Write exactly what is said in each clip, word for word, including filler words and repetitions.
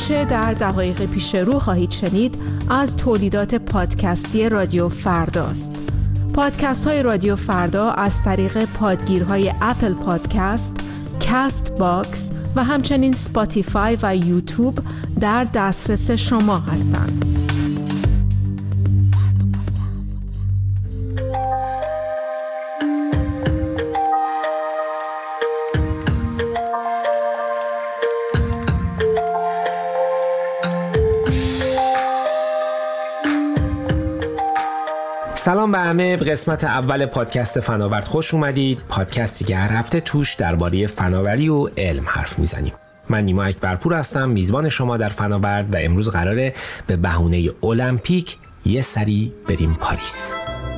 آنچه در دقایق پیش رو خواهید شنید از تولیدات پادکستی رادیو فرداست. پادکست های رادیو فردا از طریق پادگیرهای اپل پادکست، کست باکس و همچنین سپاتیفای و یوتیوب در دسترس شما هستند. سلام به همه. به قسمت اول پادکست فناورد خوش اومدید. پادکستی که هر هفته توش درباره فناوری و علم حرف میزنیم. من نیما اکبرپور هستم، میزبان شما در فناورد و امروز قراره به بهونه المپیک یه سری بریم پاریس.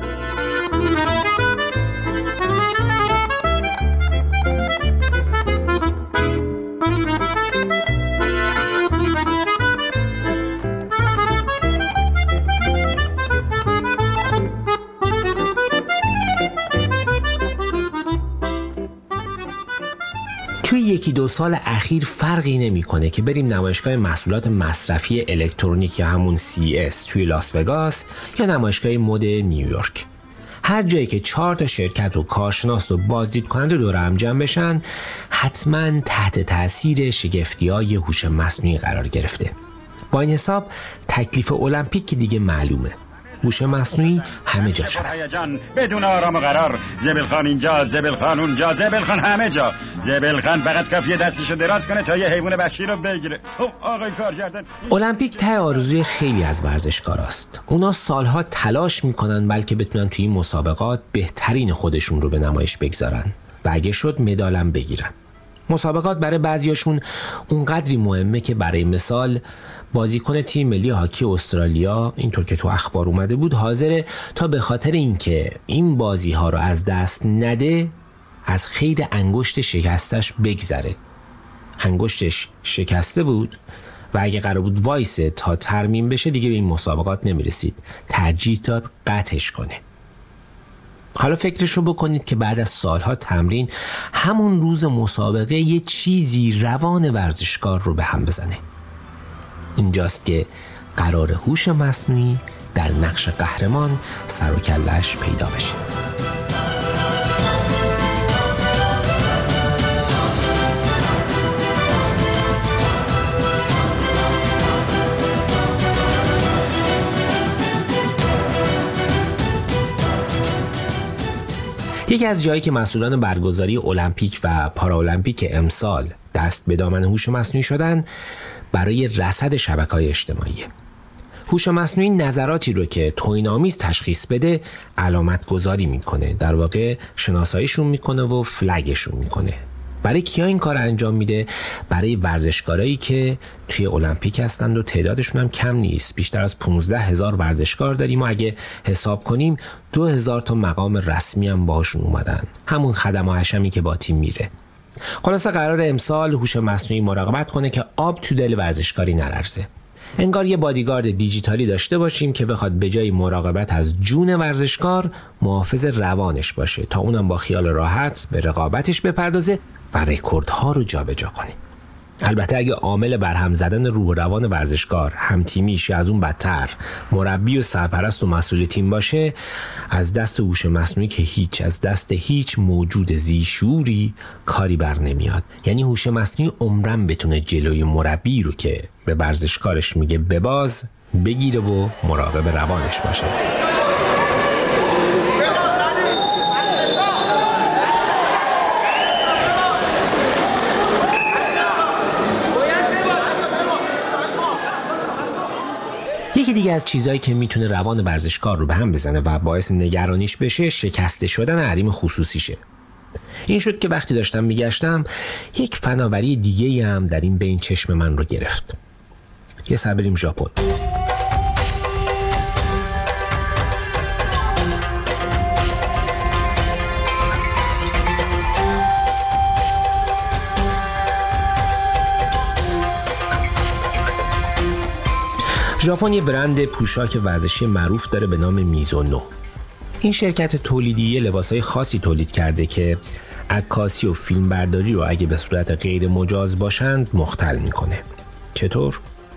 توی یکی دو سال اخیر فرقی نمی‌کنه که بریم نمایشگاه محصولات مصرفی الکترونیک یا همون سی اس توی لاس وگاس یا نمایشگاه مد نیویورک. هر جایی که چهار تا شرکت و کارشناس و بازدید کننده دور هم جمع بشن، حتما تحت تاثیر شگفتی‌های هوش مصنوعی قرار گرفته. با این حساب تکلیف المپیک که دیگه معلومه. هوش مصنوعی همه جاش هست. بدون آرام و قرار. زبل خان اینجا، زبل خان اونجا، زبل خان همه جا. زبل خان فقط کافیه دستشو دراز کنه تا یه حیوان وحشی رو بگیره. خب آقای کارگردان، المپیک ته آرزوی خیلی از ورزشکاراست. اونا سالها تلاش میکنن بلکه بتونن توی این مسابقات بهترین خودشون رو به نمایش بگذارن و اگه شد مدالم بگیرن. مسابقات برای بعضیاشون اونقدری مهمه که برای مثال بازیکن تیم ملی هاکی استرالیا، اینطور که تو اخبار اومده بود، حاضره تا به خاطر اینکه این بازی ها رو از دست نده از خیر انگشت شکستش بگذره. انگشتش شکسته بود و اگه قرار بود وایسه تا ترمیم بشه دیگه به این مسابقات نمیرسید. ترجیح داد قطعش کنه. حالا فکرشو بکنید که بعد از سالها تمرین همون روز مسابقه یه چیزی روان ورزشکار رو به هم بزنه. اینجاست که قرار هوش مصنوعی در نقش قهرمان سر و کله‌اش پیدا بشه. یکی از جایی که مسئولان برگزاری المپیک و پارالمپیک امسال دست به دامن هوش مصنوعی شدن برای رصد شبکه‌های اجتماعی. هوش مصنوعی نظراتی رو که توهین‌آمیز تشخیص بده علامت گذاری میکنه، در واقع شناساییشون میکنه و فلگشون میکنه. برای کیا این کار انجام میده؟ برای ورزشکارایی که توی المپیک هستند و تعدادشون هم کم نیست. بیشتر از پانزده هزار ورزشکار داریم و اگه حساب کنیم دو هزار تا مقام رسمی هم باهاشون اومدن. همون خدم و حشمی که با تیم میره. خلاصه قرار امسال هوش مصنوعی مراقبت کنه که آب تو دل ورزشکاری نلرزه. انگار یه بادیگارد دیجیتالی داشته باشیم که بخواد به جای مراقبت از جون ورزشکار محافظ روانش باشه تا اونم با خیال راحت به رقابتش بپردازه و رکوردها رو جابجا کنه. البته اگه عامل برهم زدن روح و روان ورزشکار هم تیمیش یا از اون بدتر مربی و سرپرست و مسئول تیم باشه، از دست هوش مصنوعی که هیچ، از دست هیچ موجود ذی‌شعوری کاری بر نمیاد. یعنی هوش مصنوعی عمرن بتونه جلوی مربی رو که به ورزشکارش میگه بباز بگیره و مراقب روانش باشه. یکی دیگه از چیزایی که میتونه روان ورزشکار رو به هم بزنه و باعث نگرانیش بشه شکسته شدن حریم خصوصیشه. این شد که وقتی داشتم میگشتم یک فناوری دیگه‌ای هم در این بین چشم من رو گرفت. یه سر بریم ژاپن. ژاپن یه برند پوشاک ورزشی معروف داره به نام میزونو. این شرکت تولیدی یه لباسای خاصی تولید کرده که عکاسی و فیلمبرداری رو اگه به صورت غیر مجاز باشند مختل میکنه. چطور؟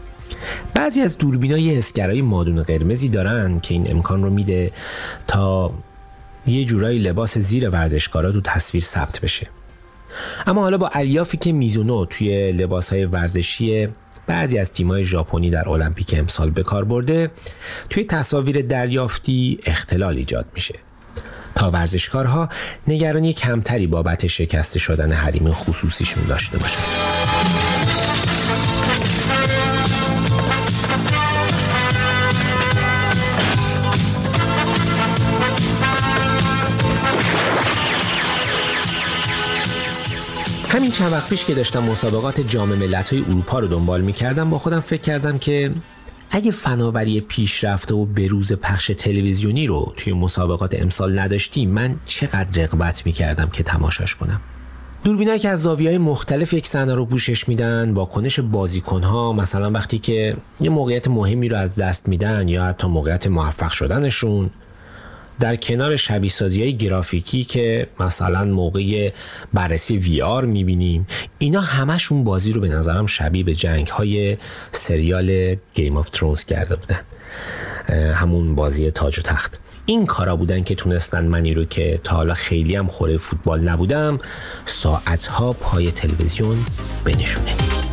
بعضی از دوربینای حسگرای مادون قرمزی دارن که این امکان رو میده تا یه جورایی لباس زیر ورزشکارا تو تصویر ثبت بشه. اما حالا با الیافی که میزونو توی لباسهای ورزشی بعضی از تیم‌های ژاپنی در المپیک امسال به کار برده، توی تصاویر دریافتی اختلال ایجاد میشه تا ورزشکارها نگرانی کمتری بابت شکسته شدن حریم خصوصیشون داشته باشن. همین چند وقت پیش که داشتم مسابقات جام ملت‌های اروپا رو دنبال می‌کردم، با خودم فکر کردم که اگه فناوری پیشرفته و بروز پخش تلویزیونی رو توی مسابقات امسال نداشتیم، من چقدر رغبت می‌کردم که تماشاش کنم. دوربینایی که از زاویه‌های مختلف یک صحنه رو پوشش میدن، واکنش بازیکن‌ها مثلا وقتی که یه موقعیت مهمی رو از دست میدن یا حتی موقعیت موفق شدنشون، در کنار شبیه سازی‌های گرافیکی که مثلا موقع بررسی وی آر می‌بینیم، اینا همشون بازی رو به نظرم شبیه به جنگ‌های سریال گیم آف ترونز کرده بودن، همون بازی تاج و تخت. این کارا بودن که تونستن منی رو که تا حالا خیلی هم خوره فوتبال نبودم ساعتها پای تلویزیون بنشونه.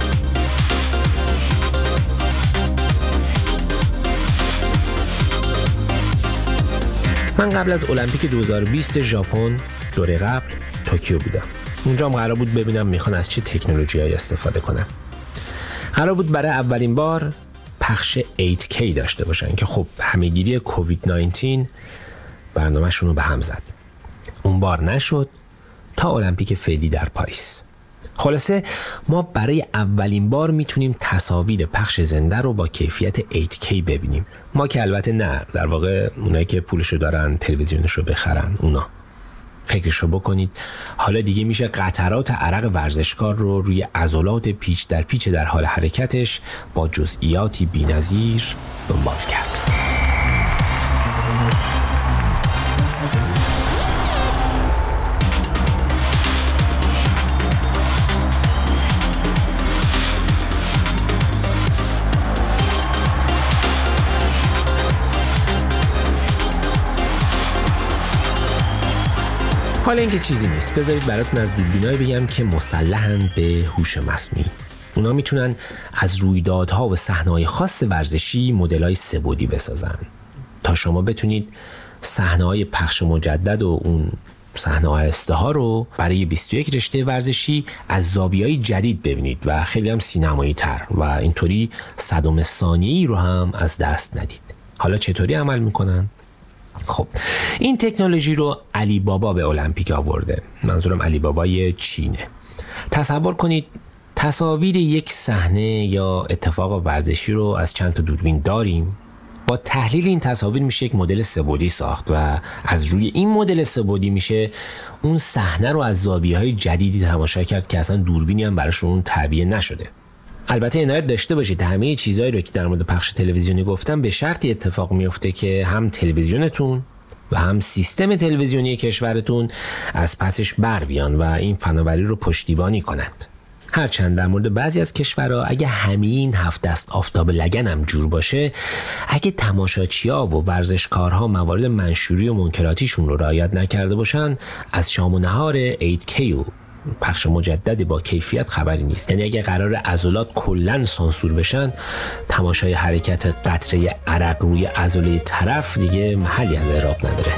من قبل از المپیک دو هزار و بیست ژاپن دوره قبل توکیو بودم. اونجا هم قرار بود ببینم میخوان از چه تکنولوژی‌هایی استفاده کنن. قرار بود برای اولین بار پخش ایت کی داشته باشن که خب همه‌گیری کووید نوزده برنامه‌شون رو به هم زد. اون بار نشد تا المپیک فعلی در پاریس. خلاصه ما برای اولین بار میتونیم تصاویر پخش زنده رو با کیفیت ایت کی ببینیم. ما که البته نه، در واقع اونایی که پولشو دارن تلویزیونشو بخرن اونا. فکرشو بکنید حالا دیگه میشه قطرات عرق ورزشکار رو روی عضلات پیچ در پیچ در حال حرکتش با جزئیاتی بی‌نظیر دنبال کرد. حالا اینکه چیزی نیست، بذارید براتون از دوربینایی بگم که مسلحن به هوش مصنوعی. اونا میتونن از رویدادها و صحنه‌های خاص ورزشی مدل‌های سه‌بعدی بسازن تا شما بتونید صحنه‌های پخش مجدد و اون صحنه‌های استها رو برای بیست و یک رشته ورزشی از زاویه‌های جدید ببینید و خیلی هم سینمایی‌تر و اینطوری صدم ثانیه‌ای رو هم از دست ندید. حالا چطوری عمل میکنن؟ خب این تکنولوژی رو علی بابا به المپیک آورده. منظورم علی بابای چینه. تصور کنید تصاویر یک صحنه یا اتفاق ورزشی رو از چند تا دوربین داریم. با تحلیل این تصاویر میشه یک مدل سه‌بعدی ساخت و از روی این مدل سه‌بعدی میشه اون صحنه رو از زاویه‌های جدیدی تماشا کرد که اصلا دوربینی هم براش اون تعبیه نشده. البته عنایت داشته باشید همه چیزایی رو که در مورد پخش تلویزیونی گفتم به شرطی اتفاق میفته که هم تلویزیونتون و هم سیستم تلویزیونی کشورتون از پسش بر بیان و این فناوری رو پشتیبانی کنند. هرچند در مورد بعضی از کشورها اگه همین هفت دست آفتاب لگن هم جور باشه، اگه تماشاچی‌ها و ورزشکارها موارد منشوری و منکراتیشون رو رعایت نکرده باشن، از شام و نهار ایت کی و پخش مجددی با کیفیت خبری نیست. یعنی اگه قرار عضلات کلاً سانسور بشن، تماشای حرکت قطره عرق روی عضله طرف دیگه محلی از اعراب نداره.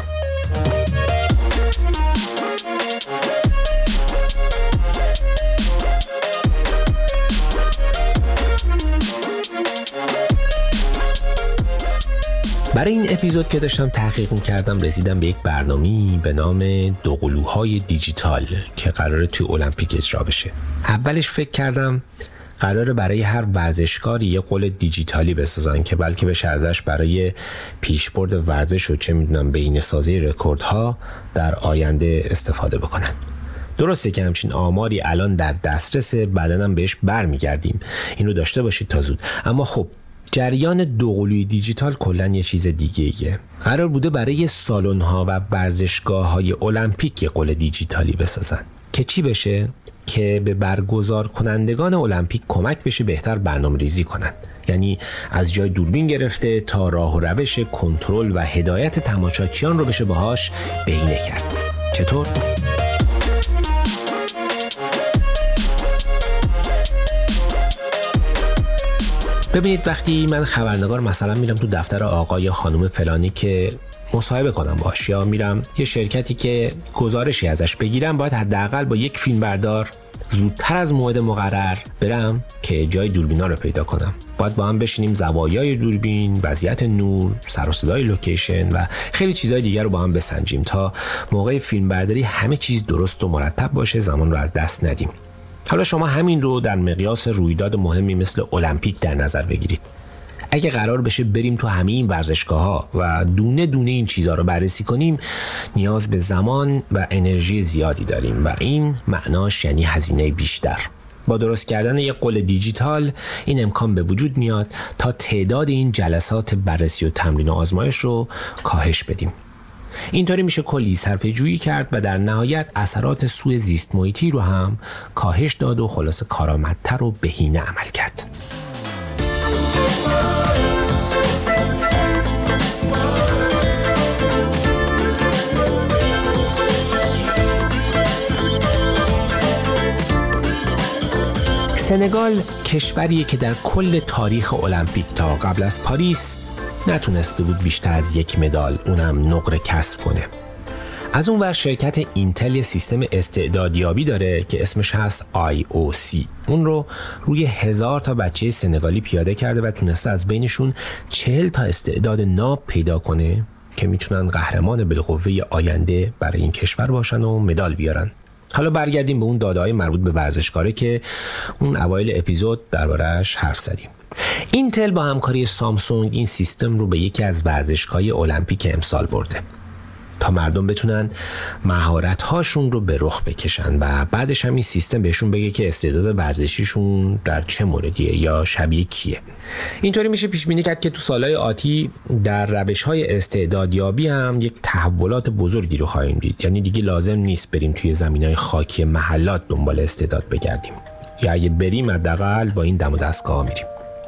برای این اپیزود که داشتم تحقیق می‌کردم رسیدم به یک برنامه‌ای به نام دوقلوهای دیجیتال که قراره توی المپیک اجرا بشه. اولش فکر کردم قراره برای هر ورزشکاری یه قول دیجیتالی بسازن که بلکه بشه ازش برای پیشبرد ورزش و چه میدونم بهینه‌سازی رکوردها در آینده استفاده بکنن. درسته که همچین آماری الان در دسترس، بعداً هم بهش برمیگردیم، این رو داشته باشید تا زود. اما خب جریان دوقلوی دیجیتال کلاً یه چیز دیگه ایه. قرار بوده برای سالن‌ها و ورزشگاه‌های المپیک یه قول دیجیتالی بسازن که چی بشه؟ که به برگزار کنندگان المپیک کمک بشه بهتر برنامه‌ریزی کنن. یعنی از جای دوربین گرفته تا راه و روش کنترل و هدایت تماشاچیان رو بشه باهاش بهینه کرد. چطور؟ ببینید، وقتی من خبرنگار مثلا میرم تو دفتر آقا یا خانم فلانی که مصاحبه کنم باش، یا میرم یه شرکتی که گزارشی ازش بگیرم، باید حداقل با یک فیلمبردار زودتر از موعد مقرر برم که جای دوربینا رو پیدا کنم. باید با هم بشینیم زوایای دوربین، وضعیت نور، سر و صدای لوکیشن و خیلی چیزهای دیگر رو با هم بسنجیم تا موقع فیلمبرداری همه چیز درست و مرتب باشه، زمان رو از دست ندیم. حالا شما همین رو در مقیاس رویداد مهمی مثل المپیک در نظر بگیرید. اگه قرار بشه بریم تو همه این ورزشگاه‌ها و دونه دونه این چیزها رو بررسی کنیم، نیاز به زمان و انرژی زیادی داریم و این معناش یعنی هزینه بیشتر. با درست کردن یک قول دیجیتال این امکان به وجود میاد تا تعداد این جلسات بررسی و تمرین و آزمایش رو کاهش بدیم. اینطوری میشه کلی صرفه جویی کرد و در نهایت اثرات سوء زیست محیطی رو هم کاهش داد و خلاص کارآمدتر و بهینه عمل کرد. سنگال کشوریه که در کل تاریخ المپیک تا قبل از پاریس نتونسته بود بیشتر از یک مدال، اونم نقره کسب کنه. از اون ور شرکت اینتل یه سیستم استعدادیابی داره که اسمش هست آی او سی. اون رو روی هزار تا بچه سنگالی پیاده کرده و تونسته از بینشون چهل تا استعداد ناب پیدا کنه که میتونن قهرمان بالقوه آینده برای این کشور باشن و مدال بیارن. حالا برگردیم به اون داده‌های مربوط به ورزشکاره که اون اوایل اپیزود درباره‌اش حرف زدیم. اینتل با همکاری سامسونگ این سیستم رو به یکی از ورزشگاه‌های المپیک امسال برده تا مردم بتونن مهارت‌هاشون رو به رخ بکشن و بعدش هم این سیستم بهشون بگه که استعداد ورزشیشون در چه موردیه یا شبیه کیه. اینطوری میشه پیش بینی کرد که تو سالهای آتی در روش‌های استعدادیابی هم یک تحولات بزرگی رو خواهیم دید. یعنی دیگه لازم نیست بریم توی زمینهای خاکی محلات دنبال استعداد بگردیم، یا اگه بریم حداقل با این دم و دستگاه میریم.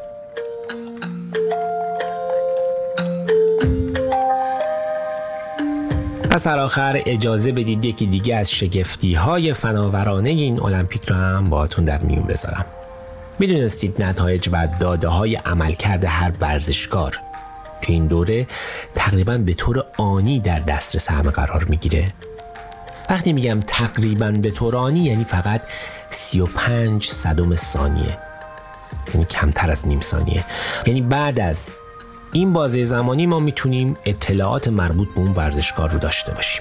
پس آخر اجازه بدید یکی دیگه از شگفتی‌های فناورانه این المپیک رو هم باهاتون در میون بذارم. میدونستید نتایج و داده‌های عملکرد هر ورزشکار تو این دوره تقریباً به طور آنی در دسترس همه قرار میگیره؟ وقتی میگم تقریباً به طور آنی یعنی فقط سی و پنج صدم ثانیه، یعنی کمتر از نیم ثانیه. یعنی بعد از این بازه زمانی ما میتونیم اطلاعات مربوط به اون ورزشکار رو داشته باشیم.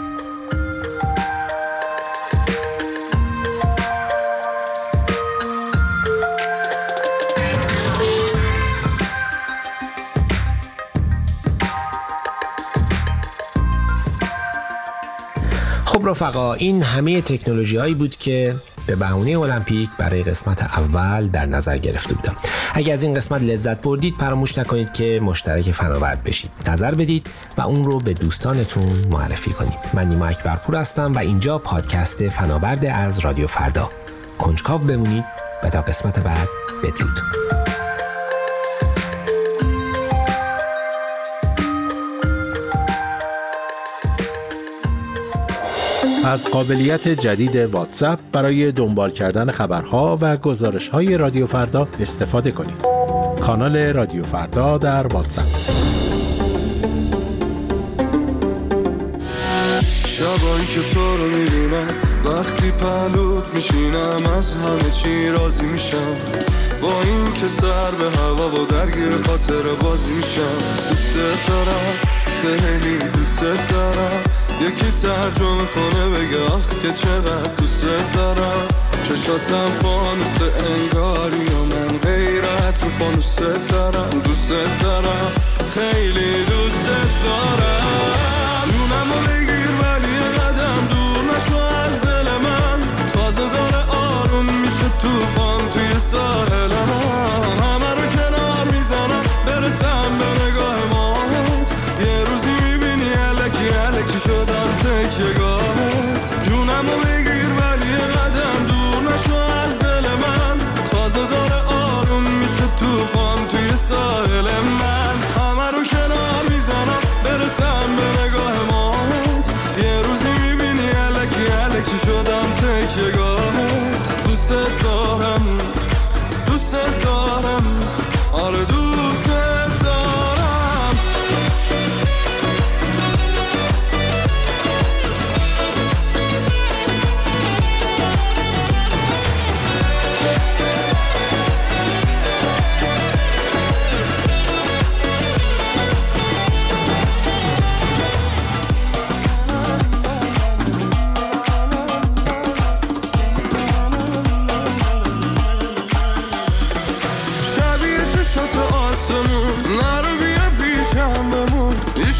خب رفقا، این همه تکنولوژی هایی بود که به بهونه المپیک برای قسمت اول در نظر گرفته بودم. اگر از این قسمت لذت بردید فراموش نکنید که مشترک فناورد بشید، نظر بدید و اون رو به دوستانتون معرفی کنید. من نیما اکبرپور هستم و اینجا پادکست فناورد از رادیو فردا. کنجکاو بمونید و تا قسمت بعد بدرود. از قابلیت جدید واتساپ برای دنبال کردن خبرها و گزارش‌های رادیو فردا استفاده کنید. کانال رادیو فردا در واتساپ. شبایی که تو رو میبینم، وقتی پهلوت میشینم، از همه چی راضی میشم. با این که سر به هوا و درگیر خاطر بازی میشم. دوست دارم، خیلی دوست دارم، یکی ترجمه کنه بگه آخ که چقدر دوست دارم. چشاتم فانوس انگاری و من غیرت رو فانوس دارم. دوست دارم، خیلی دوست دارم. جونم رو بگیر ولی قدم دور نشو از دل من. تازه داره آروم میشه توفان توی ساحل من. همه رو کنار میزنم برسم به نگاه مات. یه روزی میبینی الکی الکی شدم تکیه‌گاهت. جونم رو بگیر ولی قدم دور نشو از دل من. تازه داره آروم میشه توفان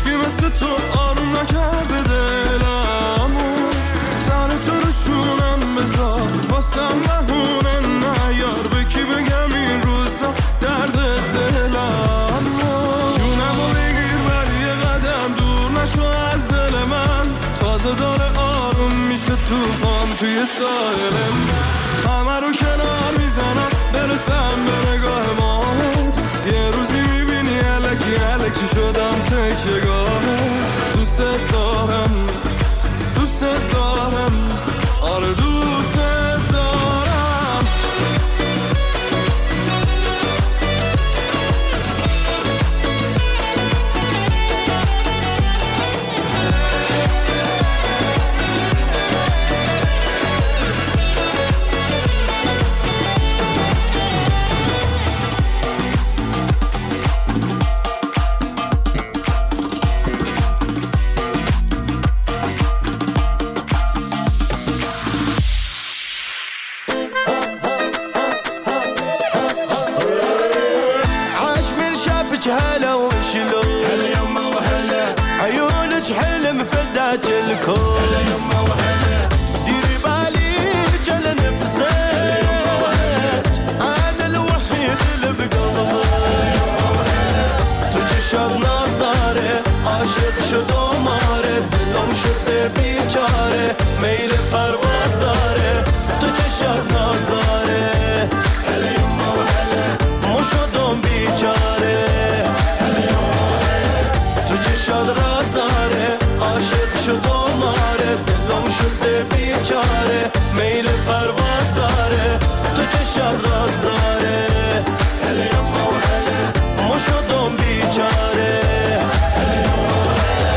هیچکی مثل تو آروم نکرده دلمو، سر تو رو شونم بذار واسم نهونه نیار، به کی بگم این روزا درد دلمو، جونمو بگیر ولی یه قدم دور نشو از دل من، تازه داره آروم میشه توفان توی ساحل من، همه رو کنار میزنم برسم به نگاه مات، یه روزی میبینی الکی الکی شدم تکیه‌گاهت، دوست دارم دوست دارم آره دوست دارم. هلا وشلو هلا يما وهلا عيونك حلم فداك الكون هلا يما وهلا ديري بالي جل نفسك هلا يما وهلا انا الوحيد اللي بقلبك هلا يما وهلا تجي شاد ناز داره عاشق شد و ماره دلم شده بیچاره میل پرواز داره تجي شاد ناز داره هلا يما وهلا مو شدم بیچاره شاد راز داره عاشق شد و ماره دلم شده بیچاره میل پرواز داره تو چه شاد راز داره هلا یما و هلا مو شدم بیچاره هلا یما و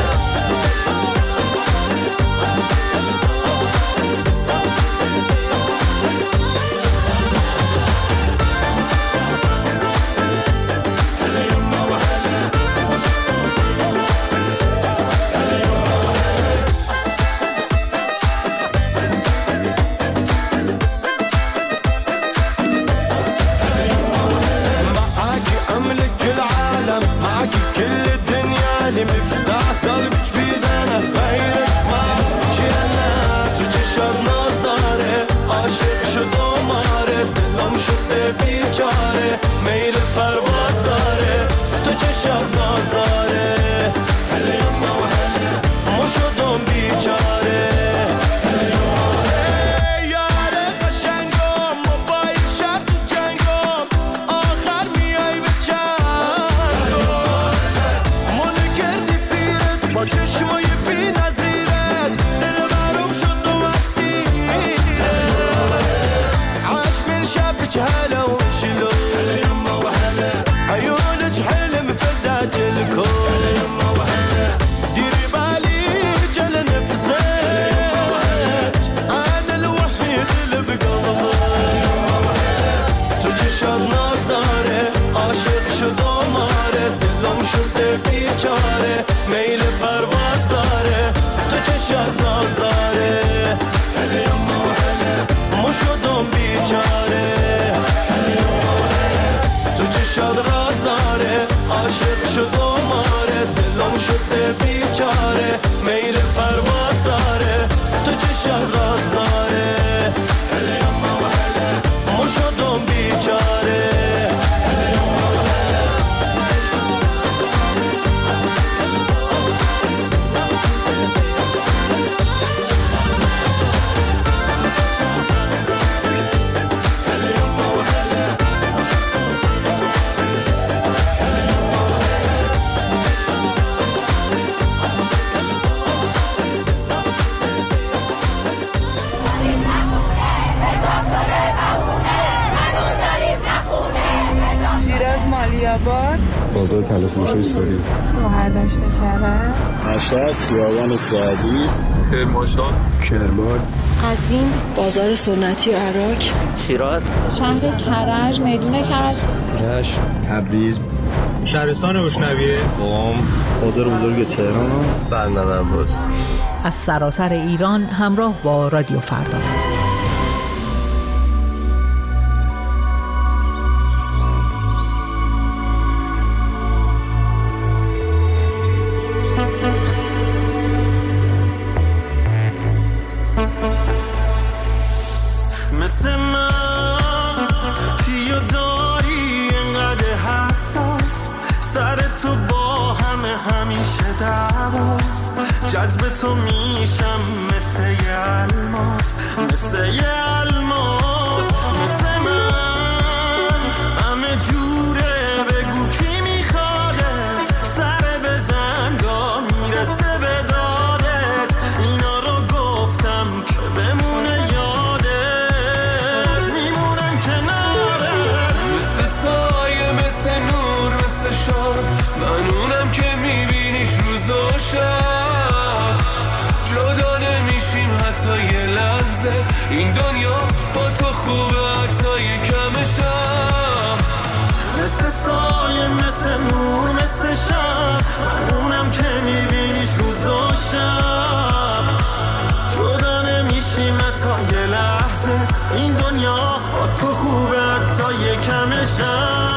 بازار طلا فروشی ساری مهردشت کرد مشهد خیابان سعدی کرمانشاه کرمان قزوین بازار سنتی و عراق شیراز شهر کرج میدون کرج رشت تبریز شهرستان بشنویه قم بازار بزرگ تهران بندر عباس از سراسر ایران همراه با رادیو فردا. همیشه دعواست، جذب تو میشم مثل یه الماس، مثل یه الماس، مثل من همه جوره، بگو کی میخوادت، سر بزن گاه میرسه به دادت، اینا رو گفتم که بمونه یادت، میمونم کنارت، مثل سایه، مثل نور، مثل شب، من اونم که میبینیش روز و شب، جدا نمیشیم حتی یه لحظه، این دنیا با تو خوبه حتی یه کمشم، مثل سایه، مثل نور، مثل شب، من اونم که میبینیش روز و شب، جدا نمیشیم حتی یه لحظه، این دنیا با تو خوبه حتی یه کمشم.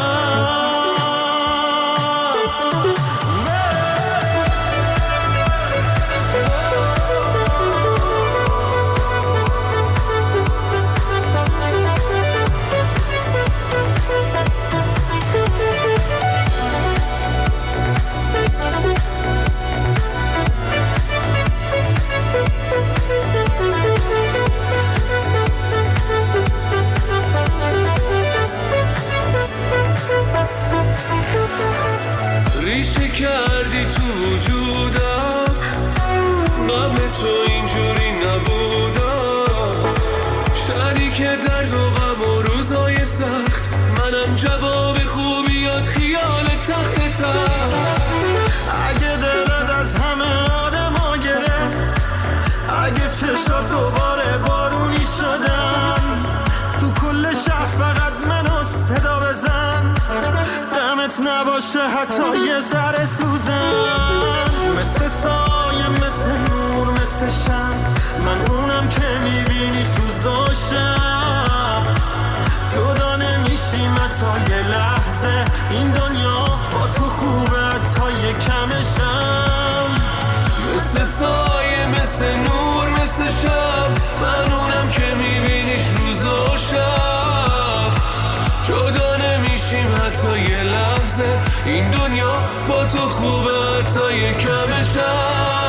ریشه کردی تو وجودم، قبل تو اینجوری نبودم، شریک درد و غم و روزای سخت، منم جواب خوبیات خیال تخت تخت، اگه دلت از همه آدم ها گرفت، اگه چشات دوباره بارونی شدن، تو کل شهر فقط منو صدا بزن، غمت نباشه حتی یه ذره سوزن، مثل سایه، مثل نور، مثل شب، من اونم که میبینیش روز و شب، جدا نمیشیم حتی یه لحظه، این دنیا با تو خوبه حتی یه کمشم، مثل سایه، مثل نور، مثل شب، من اونم که میبینیش روز و شب، جدا نمیشیم حتی یه لحظه، این دنیا با تو خوبه حتی یه کمشم.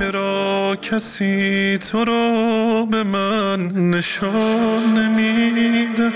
کسی تو رو به من نشان نمیده.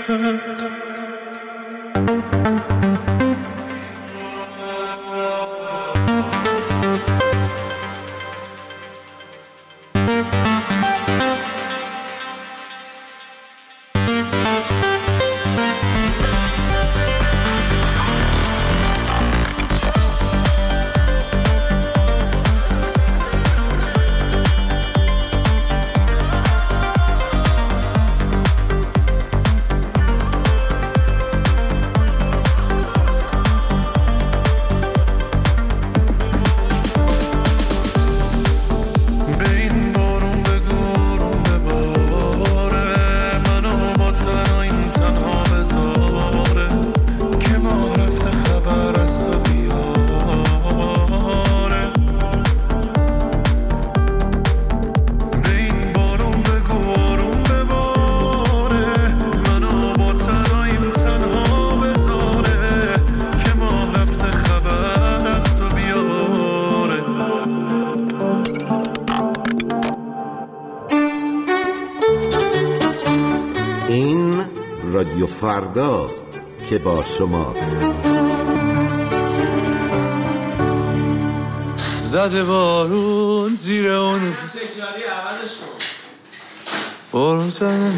رادیو فرداست که با شماست. زده بارون زیر اون تکراری عوضش کن. بارون زده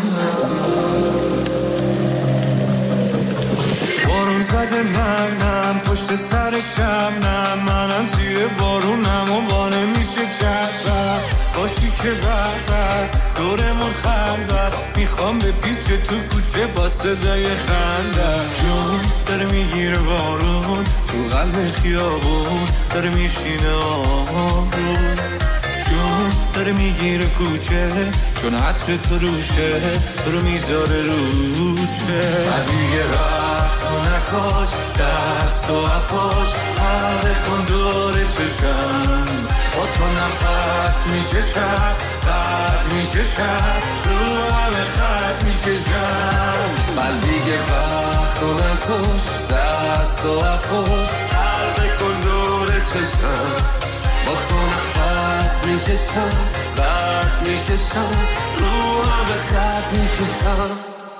بارون زده نم نم پشت سرشم نم منم زیر بارونم و با نمیشه چطرم باشی که بردر دورمون خندر میخوام به پیچ تو کوچه با صدای خندر جون داره میگیره بارون تو قلب خیابون داره میشینه آمون جون داره میگیره کوچه چون عطر تو روشه رو میذاره روچه از دیگه وقت تو نکاش دست و اپاش حرق کن دور چشم با تو نفس میکشم قد میکشم رو همه خط میکشم از دیگه وقت تو نکاش دست و اپاش حرق کن دور چشم با تو نفس میکشم قد میکشم رو همه خط میکشم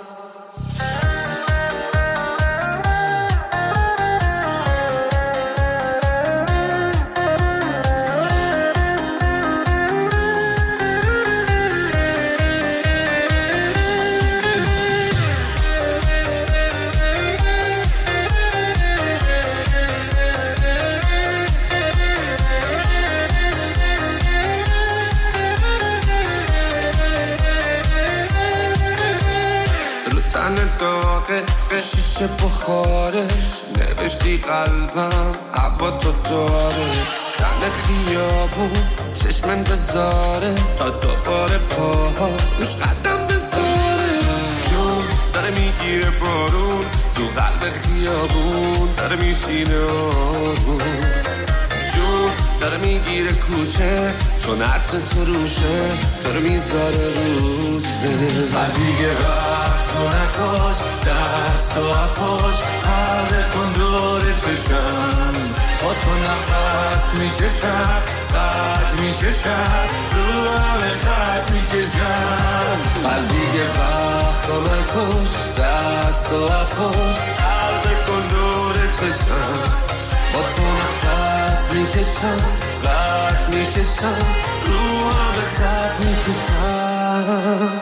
شیشه بخاره نوشتی قلبم هوا تو داره دن خیابون چشم انتظاره تا دوباره پاها توش قدم بذاره جون داره میگیره بارون تو قلب خیابون داره میشینه آروم جون داره میگیره کوچه چون عطر تو روشه داره میذاره روچه و دیگه وقت تو نکاش دست و اپاش حرق کن دور چشم با تو نفس میکشم قد میکشم رو همه خط میکشم و دیگه وقت تو نکاش دست و اپاش حرق کن دور چشم با تو نفس میکشم قد میکشم رو همه خط میکشم.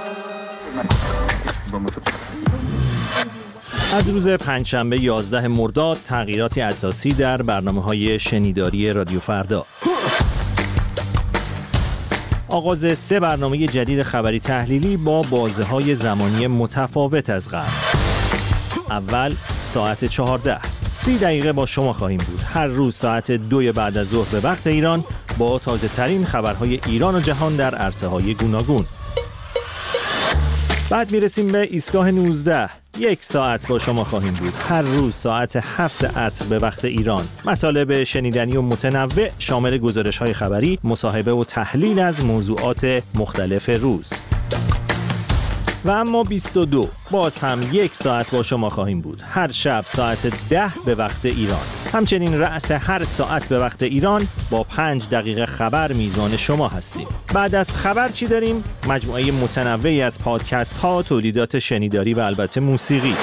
از روز پنجشنبه یازده مرداد تغییراتی اساسی در برنامه‌های شنیداری رادیو فردا. آغاز سه برنامه جدید خبری تحلیلی با بازه‌های زمانی متفاوت از قبل. اول ساعت چهارده سی دقیقه با شما خواهیم بود. هر روز ساعت دو بعد از ظهر به وقت ایران با تازه ترین خبرهای ایران و جهان در عرصه‌های گوناگون. بعد میرسیم به ایستگاه نوزده. یک ساعت با شما خواهیم بود. هر روز ساعت هفت عصر به وقت ایران. مطالب شنیدنی و متنوع شامل گزارش‌های خبری، مصاحبه و تحلیل از موضوعات مختلف روز. و اما بیست و دو باز هم یک ساعت با شما خواهیم بود. هر شب ساعت ده به وقت ایران. همچنین رأس هر ساعت به وقت ایران با پنج دقیقه خبر میزان شما هستیم. بعد از خبر چی داریم؟ مجموعه متنوعی از پادکست ها، تولیدات شنیداری و البته موسیقی.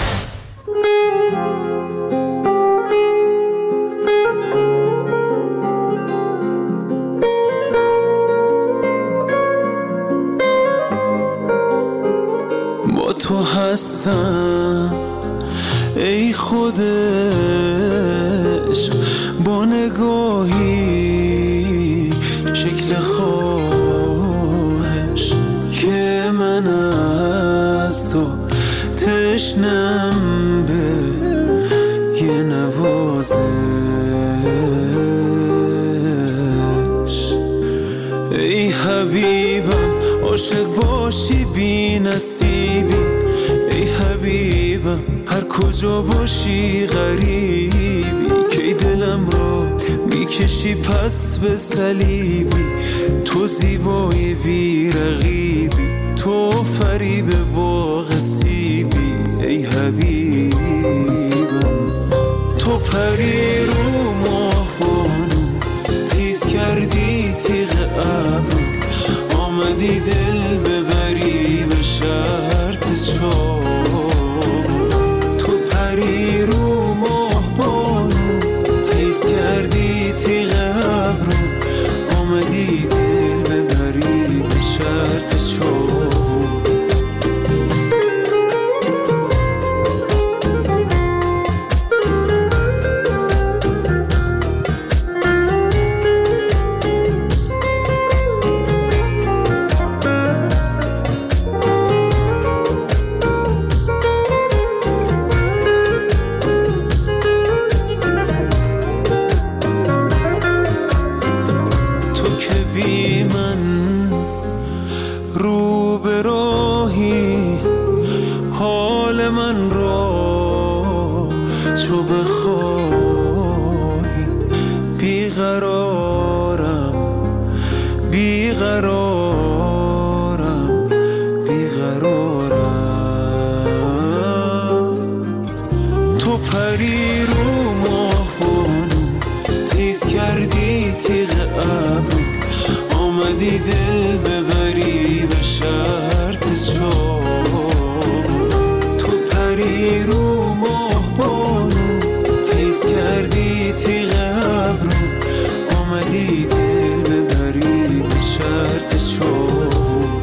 با تو هستم ای خود عشق، با نگاهی شکل خواهش که من از تو تشنم به یه نوازش. ای حبیبم عاشق باشی بی نصیبی، ای حبیبم هر کجا باشی غریبی، که دلم را میکشی پس به صلیبی. تو زیبای بی رقیبی، تو فریب باغ سیبی، ای حبیبم. تو پری رو ماه بانو، تیز کردی تیغ ابرو، آمدی دل ببری به شرط چار. تو پری رو ماه بانو، تیز کردی تیغ ابرو، آمدی دل ببری به شرط چار. دل ببری به شرط چار. تو پری رو ماه بانو، تیز کردی تیغ ابرو، آمدی دل ببری به شرط چار.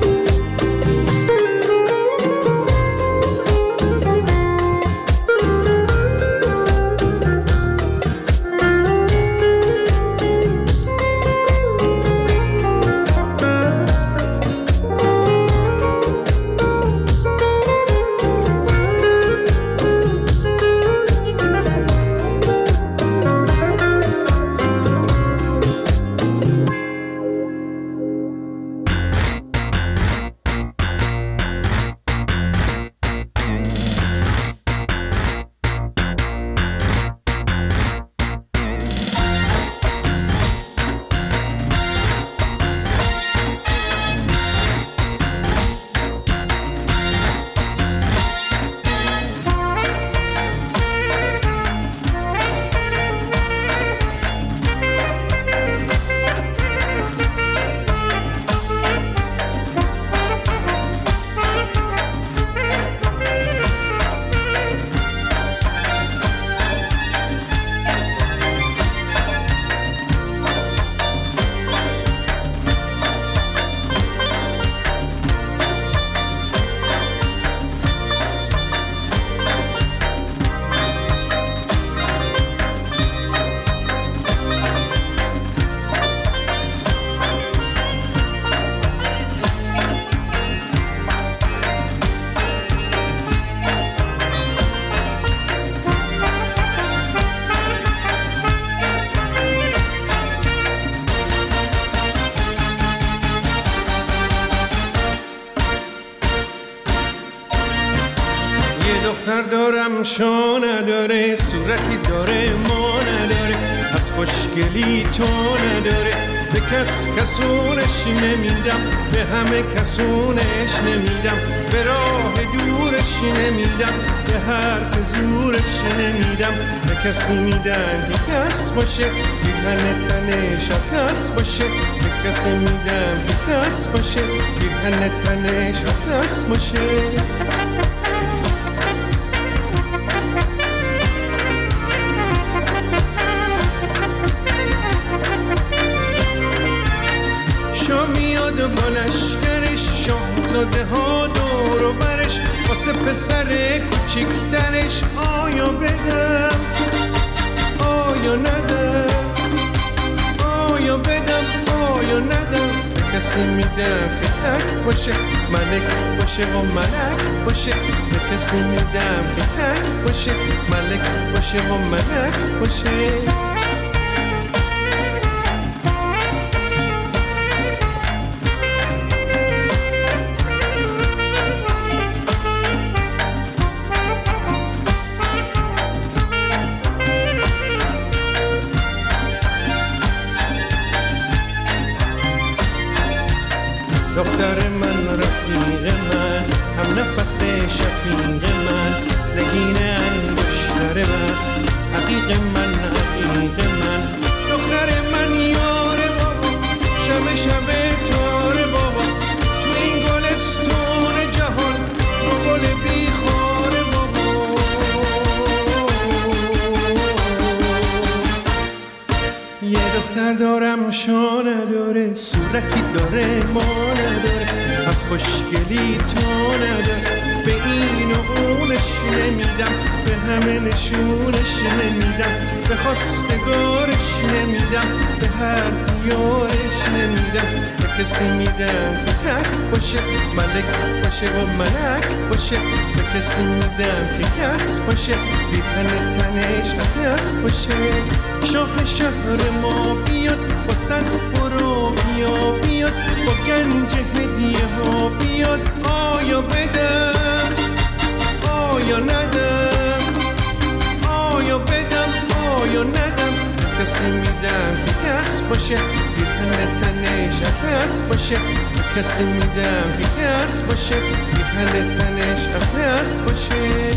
دختر دارم شو نداره، صورتی داره ما نداره، از خوشگلی تو نداره. به کس کسونش نمیدم، به همه کسونش نمیدم، به راه دورش نمیدم، به حرف زورش نمیدم. به کسی میدم که کس باشه، بیهن تنش کس باشه. به کسی میدم که کس باشه، بیهن تنش کس باشه. میاد و با لشکرش، شاهزاده ها دور و برش، واسه پسر کوچیکترش آیا بدم آیا ندم، آیا بدم آیا ندم. به کسی میدم که تک باشه، ملک باشه و ملک باشه. به کسی میدم که تک باشه، ملک باشه و ملک باشه. دختر من، رفیق من، هم نفس شفیق من، نگین انگشتر وقت، حقیق من، حقیق من. دختر من یار بابا، شب شب تار بابا، تو این گلستون جهان با گل بیخار بابا. یه دختر دارم شو نداره، صورتی داره ما نداره، از خوشگلی تو نداره. به این و اونش نمیدم، به همه نشونش نمیدم، به خواستگارش نمیدم، به هر دیارش نمیدم. به کسی میدم که تک باشه، ملک باشه و ملک باشه. به کسی میدم که کس باشه، بیهن تنش کس باشه. شاه شهر ما بیاد، با صد برو بیا بیاد، با گنج هدیه ها بیاد. آیا بدم آیا ندم، آیا بدم آیا ندم. کسی میدم که کس باشه، بیهن تنش کس باشه. کسی میدم که کس باشه، بیهن تنش کس باشه.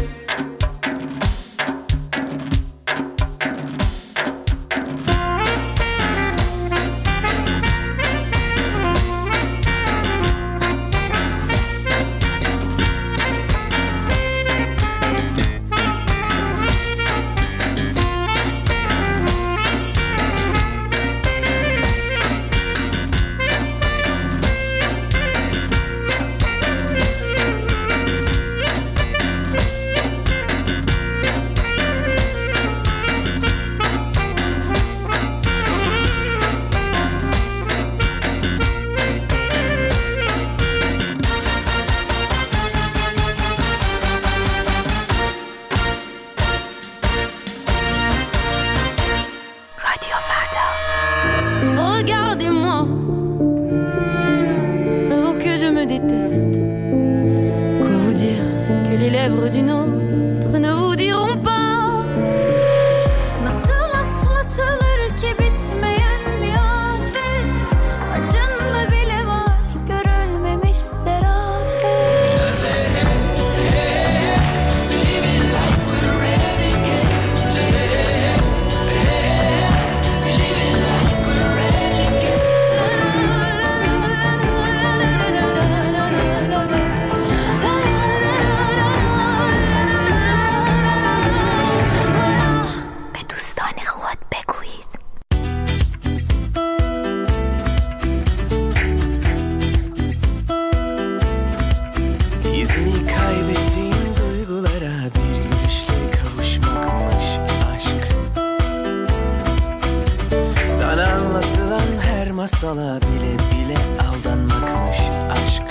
masala bile bile aldanmakmış aşk.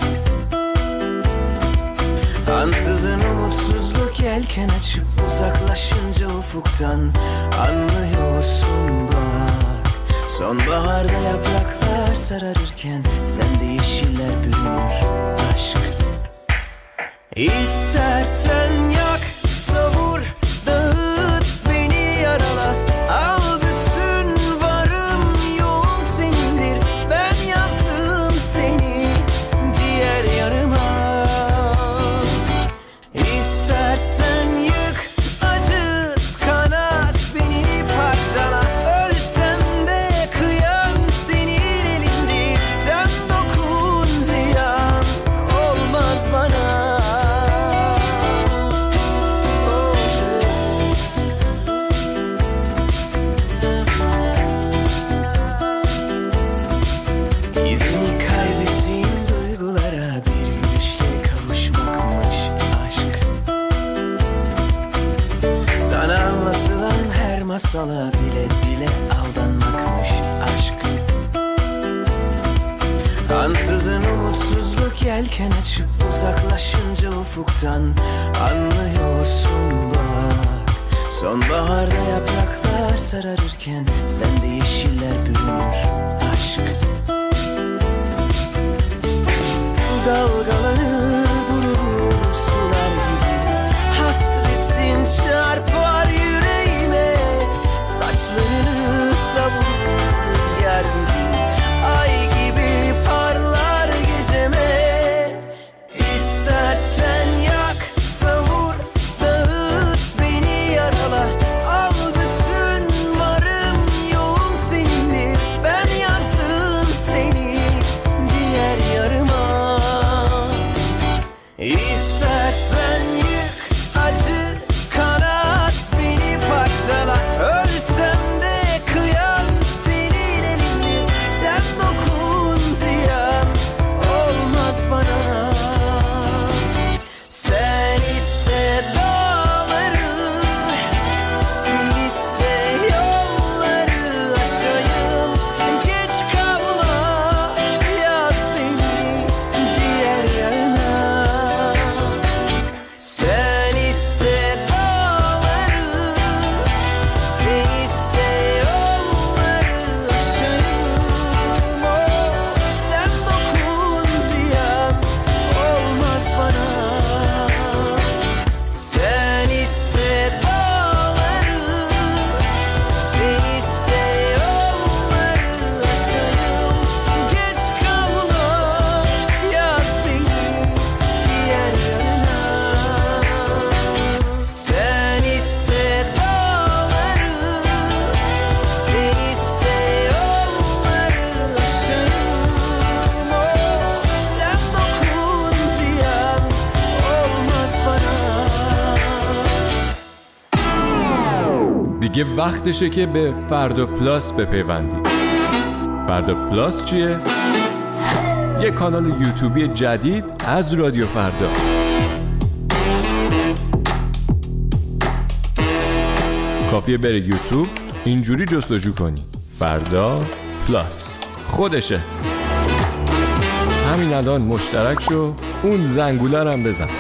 Ansızın umutsuzluk yelken açıp uzaklaşınca ufuktan anlıyorsun bak. Sonbaharda yapraklar sararırken sende yeşiller bürünür aşk. İstersen yak, savur, dağıt beni yarala. Al bütün varım yoğun senindir. masala bile bile aldanmakmış aşk. Ansızın umutsuzluk yelken açıp uzaklaşınca ufuktan anlıyorsun bak. Sonbaharda yapraklar sararırken sende yeşiller bürünür aşk. Dalgalanır durur sular gibi, hasretin çarpar yüreğime. Saçlarını savurur rüzgar gibi, ay gibi parlar geceme. İstersen yak, savur, dağıt beni yarala. Al bütün varım yoğum senindir. Ben yazdım seni diğer yarıma. İstersen yık, acıt, kanat, beni parçala. Ölsem de kıyam senin elindir. Sen dokun ziyan olmaz bana. Sen iste dağları, sen iste yolları aşayım. Geç kalma, yaz beni diğer yarına. Sen iste dağları, sen iste yolları aşayım. Oh, sen dokun ziyan olmaz bana. Sen iste dağları, sen iste yolları aşayım. Geç kalma, yaz beni diğer yarına. Sen iste dağları, sen iste yolları aşayım. Oh, sen dokun ziyan olmaz bana. دیگه وقتشه که به فردا پلاس بپیوندی. فردا پلاس چیه؟ یه کانال یوتیوبی جدید از رادیو فردا. کافیه بره یوتیوب، اینجوری جستجو کنی فردا پلاس، خودشه. همین الان مشترک شو، اون زنگوله رو هم بزن.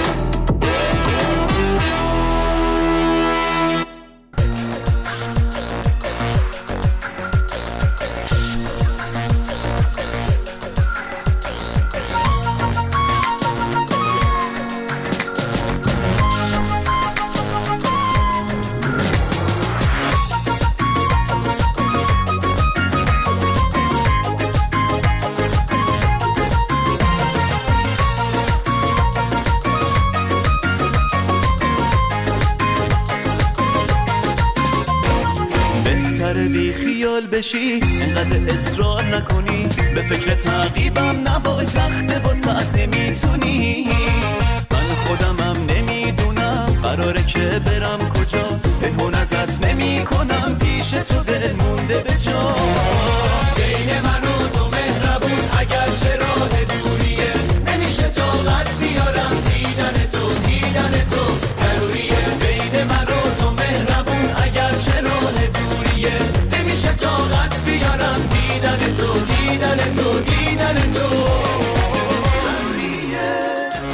بهتره بی خیال بشی، اینقدر اصرار نکنی، به فکر تعقیبم نباش، سخته با ساعت نمیتونی. من خودمم نمیدونم قراره که برم کجا، پنهون ازت نمی کنم، پیش تو دل مونده به جا. بین من و تو مهربون اگر چه راه دوریه، نمیشه طاقت بیارم دیدن تو، دیدن تو ضروریه. بین من و تو مهربون اگر چه راه دوریه، نمیشه طاقت بیارم دیدن تو، دیدن تو، دیدن تو ضروریه.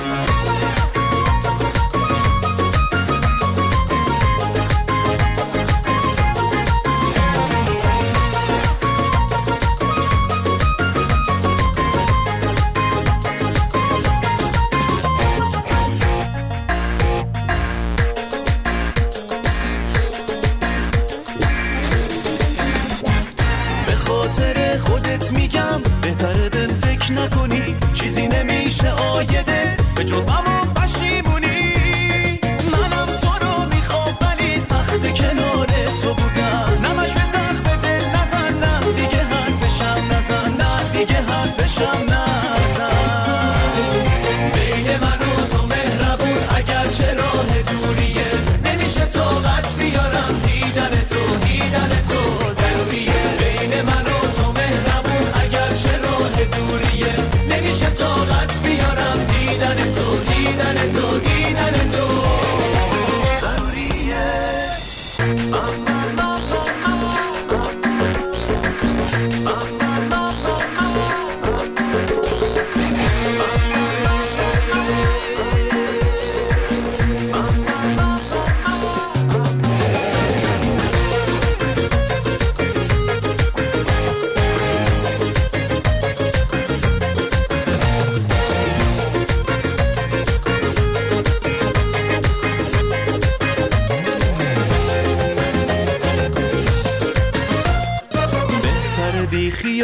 میگم بهتره بهم فکر نکنی، چیزی نمیشه آیده به جز اما پشیمونی. منم تو رو میخوام ولی سخت کنار تو بودم، نمش به سخت دل نزن، نه دیگه حرفشم نزن، نه دیگه حرفشم نزن. بین من و تو مهربون اگر چه راه دوریه، نمیشه طاقت بیارم دیدن تو، دیدن تو ضروریه. بین من و تو مهربون اگر چه راه دوریه، نمیشه طاقت بیارم دیدن تو، دیدن تو،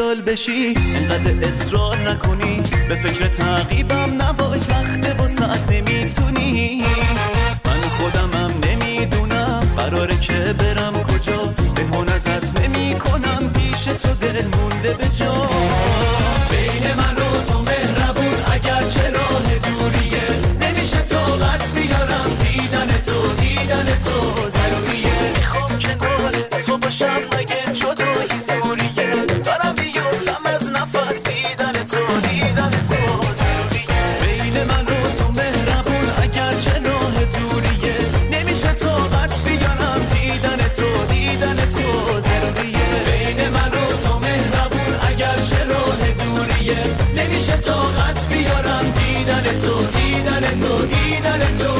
خیال بشی انقدر اصرار نکنی به فکر تعقیبم نباش سخته با ساعت نمیتونی من خودمم نمیدونم قراره که برم کجا پنهان ازت نمی کنم پیش تو دل مونده به جا بین من و تو مهربون اگر چه راه دوریه نمیشه طاقت بیارم دیدن تو دیدن تو ضروریه میخوام کنار تو باشم مگه جدایی زوریه دارم بیفتم از نفس دیدن تو دیدن تو ضروریه بین من و تو مهربون اگر چه راه دوریه نمیشه طاقت بیارم دیدن تو دیدن تو ضروریه بین من و تو مهربون اگر چه راه دوریه نمیشه طاقت بیارم دیدن تو دیدن تو دیدن تو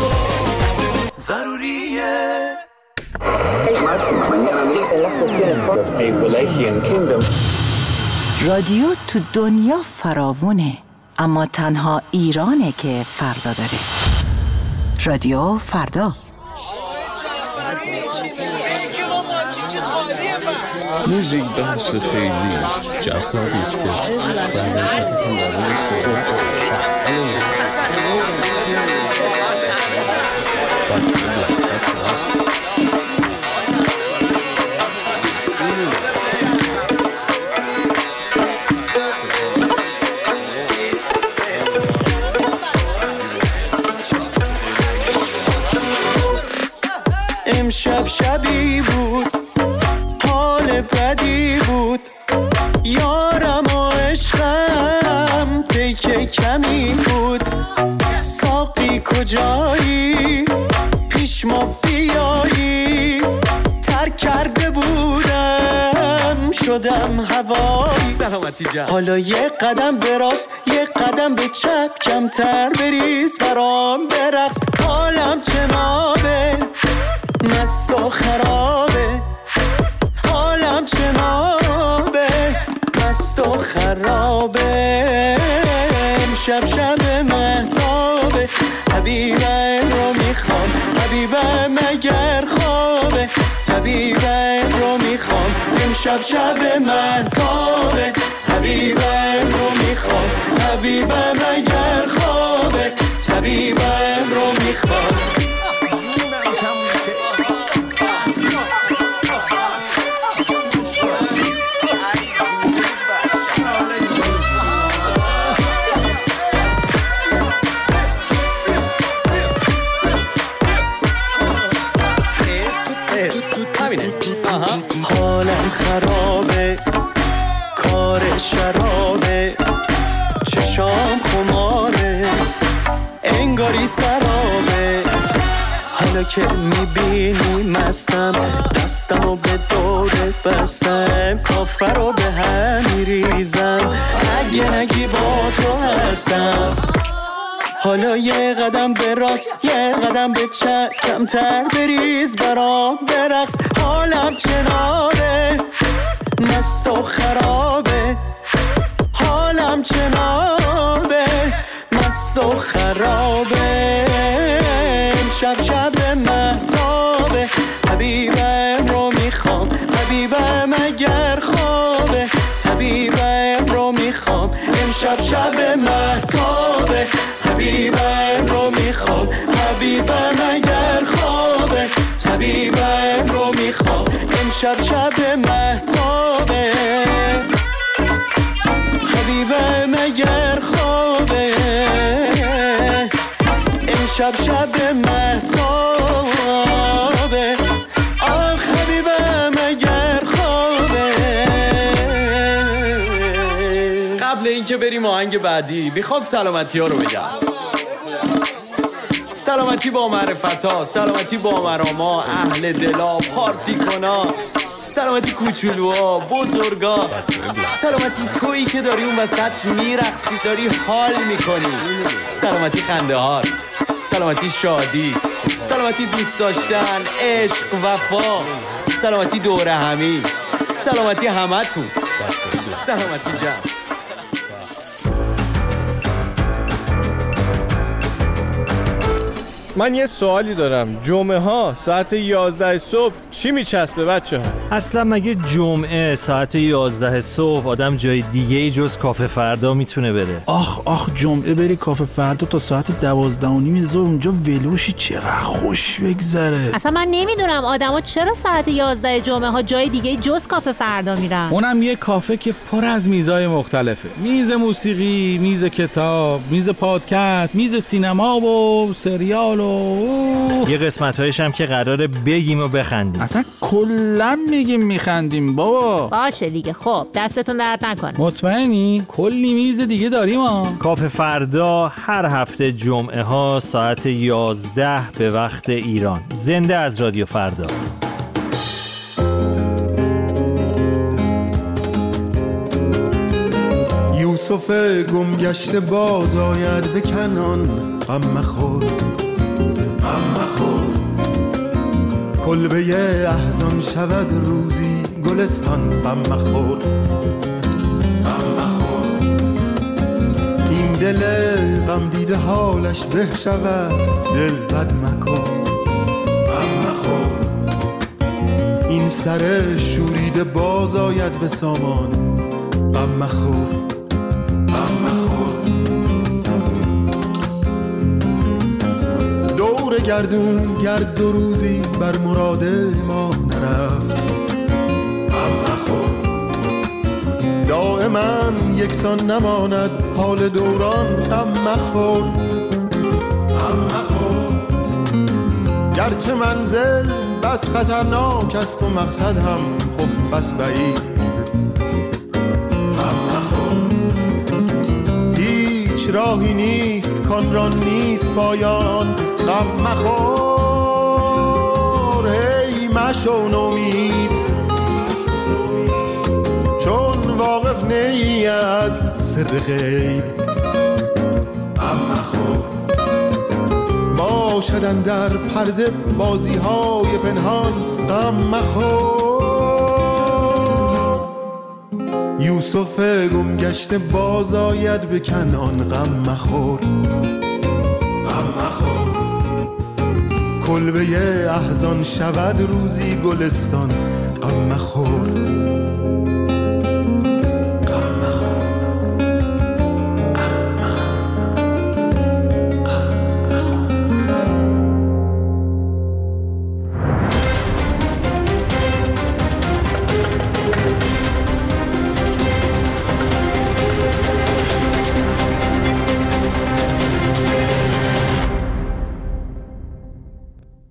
ضروریه رادیو تو دنیا فراوونه، اما تنها ایرانه که فردا داره. رادیو فردا. موزیک بحث خیلی جذابی است امشب شبی بود حال بدی بود یارم و عشقم پیک کمی بود ساقی کجایی پیش ما بیایی ترک کرده بودم شدم هوایی سلامتی جان حالا یه قدم به راست یه قدم به چپ کمتر بریز برام برقص حالم چنابه مست و خرابه حالم چنابه مست و خرابه امشب شب مهتابه حبیبم رو میخوام حبیبم اگر خوابه طبیبم رو میخوام امشب شب مهتابه حبیبم رو میخوام حبیبم اگر خوابه طبیبم رو میخوام حالم خرابه کار شرابه چشام خماره انگاری سرابه حالا که میبینی مستم دستم و به دورت بستم کافر رو به هم میریزم اگه نگی با تو هستم حالا یه قدم به راست یه قدم به چپ کمتر بریز برام برقص حالم چناره مست و خرابه حالم چنابه مست و خرابه امشب شب مهتابه حبیبم رو میخوام حبیبم اگر خوابه طبیبم رو میخوام امشب شب مهتابه حبیبم رو میخوام حبیبم اگر خوابه طبیبم رو میخوام امشب شب مهتابه حبیبم اگر خوابه امشب شب مهتابه آخ حبیبم اگر خوابه. قبل اینکه بریم آهنگ بعدی میخوام سلامتی ها رو بگم. سلامتی با معرفت ها، سلامتی با مراما، اهل دلا، پارتی کنا، سلامتی کوچولوها، بزرگا، سلامتی تویی که داری اون وسط میرقصی داری حال میکنی، سلامتی خنده هات، سلامتی شادی، سلامتی دوست داشتن، عشق، وفا، سلامتی دوره همی، سلامتی همه تون، سلامتی جمع. من یه سوالی دارم. جمعه ها ساعت یازده صبح چی میچسبه بچه ها؟ اصلا مگه جمعه ساعت یازده صبح آدم جای دیگه جز کافه فردا میتونه بره؟ آخ آخ جمعه بری کافه فردا تا ساعت دوازده و نیم ظهر اونجا ولوشی چقدر خوش بگذره. اصلا من نمیدونم آدما چرا ساعت یازده جمعه ها جای دیگه جز کافه فردا میرن. اونم یه کافه که پر از میزای مختلفه. میز موسیقی، میز کتاب، میز پادکست، میز سینما و سریال و یه قسمت‌هایش هم که قراره بگیم و بخندیم. اصلا کلا میگیم میخندیم بابا. باشه دیگه. خب دستتون درد نکنه. مطمئنی؟ کلی میز دیگه داریم ها. کافه فردا هر هفته جمعه ها ساعت یازده به وقت ایران. زنده از رادیو فردا. یوسف گم گشته باز آید به کنعان، غم مخور غم مخور. کلبه احزان شود روزی گلستان، غم مخور غم مخور. این دل غم دیده حالش به شود، دل بد مکن غم مخور. این سر شوریده باز آید به سامان، غم مخور غم مخور. دور گردون گرد دو روزی بر مراد ما نرفت، غم مخور. دائما یکسان نماند حال دوران، غم مخور غم مخور. گرچه منزل بس خطرناک است و مقصد هم خب بس بعید، راهی نیست کان را نیست پایان، غم مخور. هی مشو نومید چون واقف نی از سر غیب، غم مخور. باشدن در پرده بازی های پنهان، غم مخور. یوسف گم گشته باز آید به کنعان، غم مخور غم مخور. کلبه احزان شود روزی گلستان، غم مخور